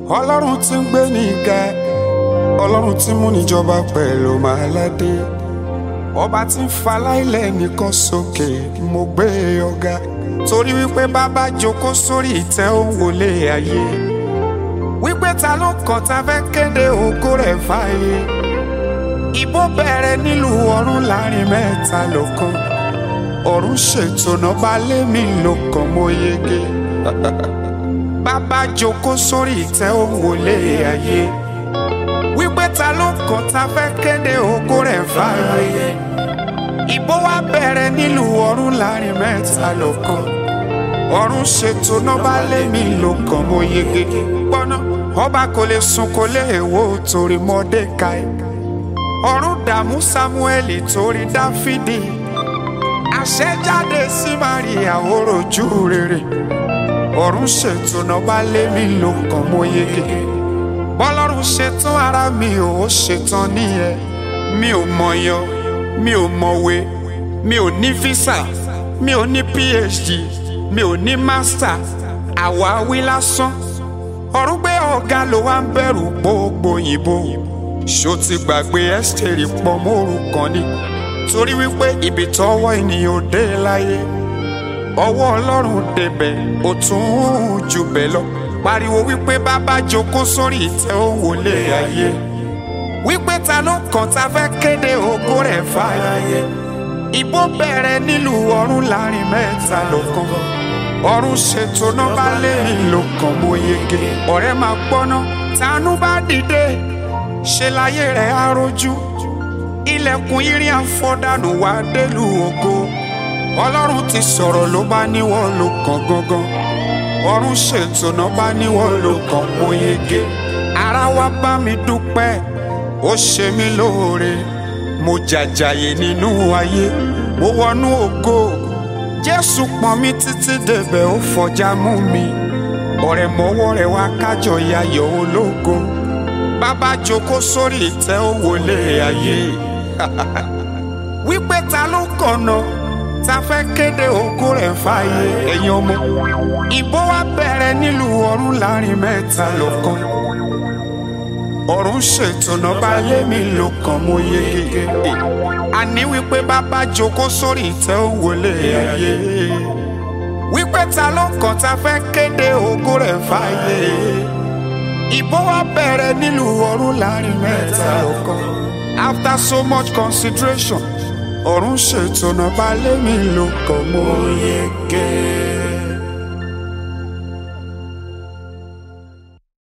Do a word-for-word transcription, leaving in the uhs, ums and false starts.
ọlọ́run tí ń gbé ní ga, ọlọ́run tí mú níjọba pẹ̀lú màládé, ọba tí ń faláìlẹ̀ nìkan sókè, mo gbé ọ̀gá torí wípé bàbá jókòó sórí ìtẹ́ òun wọlé ayé, wípé ta ló kàn tá fẹ́ kéde ògo rẹ̀ fáyé. Ìbò bẹ̀rẹ̀ nílùú ọ̀run láàrin mẹ́ta lọ́kàn, ọ̀run ṣètò náà bá lé mi lọ́kàn mo yege. Bàbá jókòó sórí ìtẹ́ òun wọlé ayé, wípé ta ló kàn tá fẹ́ kéde ògo rẹ̀ fáyé. Ìbò wa bẹ̀rẹ̀ nílùú ọ̀run láàrin mẹ́ta lọ́kàn, ọ̀run ṣètò náà bá lé mi lọ́kàn mo yege. Gbọ́ná ọba kò lè sùn kò lè wò torí Mọ́dékáì, ọ̀run dààmú Sámúẹ́lì torí Dáfídì, àṣẹ jáde sí Máríà ó rojú rere, ọ̀run ṣètò náà bá lé mi lọ́kàn mo yege. Bọ́lọ́run ṣetán ara mi ò ṣetán nìyẹn. Mi ò mọ̀yàn, mi ò mọ̀wé, mi ò ní físà, mi ò ní PhD, mi ò ní mástà, àwáwí lásán. Ọ̀run gbé ọ̀gá ló wá ń bẹ̀rù gbogbo òyìnbó. Ṣó ti gbàgbé Ẹ́sítérì pọ̀ mórúkọ ni, torí wípé ibi tọ́wọ́ ènìyàn ò dé láyé, ọwọ́ Ọlọ́run débẹ̀ ó tún jù bẹ́ẹ̀ lọ. Pariwo wípé bàbá jókòó sórí ìtẹ́ òun wọlé ayé, wípé ta ló kàn tá fẹ́ kéde ògo rẹ̀ fáyé. Ìbò bẹ̀rẹ̀ nílùú ọ̀run láàrin mẹ́ta lọ́kàn, ọ̀run ṣètò náà bá lé mi lọ́kàn mo yege. Ọ̀rẹ́ máa gbọ́ná, tánú bá dìde ṣe láyé rẹ̀ á rojú, ilẹ̀kùn irin àfọ̀dànù wá délùú ògo. Ọlọ́run ti sọ̀rọ̀ ló bá níwọ̀ ló kàn gangan, ọ̀run ṣètò náà bá níwọ̀ ló kàn mo yege. Ara wa bá mi dúpẹ́, ó ṣe mí lóore, mo jàjàyè nínú ayé, mo wọnú ògo. Jésù pọ́n mi títí débẹ̀ ó fọjá mú mi, ọ̀rẹ́ mọ́wọ́ rẹ̀ wá kájọ yayọ̀ ológo. Bàbá jókòó sórí ìtẹ́ ó wọlé ayé. Wípé ta ló kànnà ta fẹ́ kéde ògo rẹ̀ fáyé. Ẹ̀yin ọmọ, ìbò wa bẹ̀rẹ̀ nílùú ọ̀run láàrin mẹ́ta lọ́kàn, ọ̀run ṣètò náà bá lé mi lọ́kàn mo yege. Àní wípé bàbá jókòó sórí ìtẹ́ ó wọlé ayé, wípé ta ló kàn tá fẹ́ kéde ògo rẹ̀ fáyé. Ìbò wa bẹ̀rẹ̀ nílùú ọ̀run láàrin mẹ́ta lọ́kàn. After so much consideration, ọ̀run ṣètò náà bá lé mi lọ́kàn mo yege.